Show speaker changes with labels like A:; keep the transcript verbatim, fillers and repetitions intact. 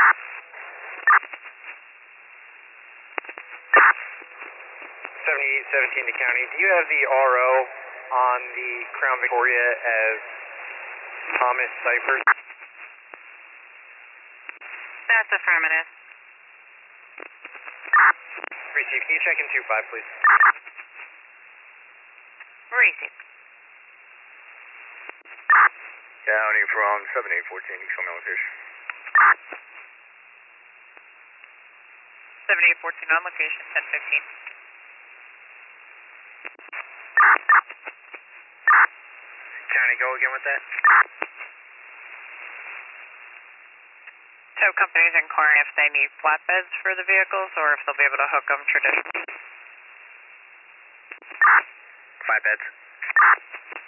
A: seventy-eight seventeen to county. Do you have the R O on the Crown Victoria as Thomas Cyphers?
B: That's affirmative.
A: Receive. Can you check in two five, please?
B: Receive.
C: County from seventy-eight fourteen, show me location.
B: seventy-eight fourteen on location, ten fifteen.
A: County, go again with that.
B: Tow company's inquiring if they need flatbeds for the vehicles or if they'll be able to hook them traditionally.
C: Flatbeds.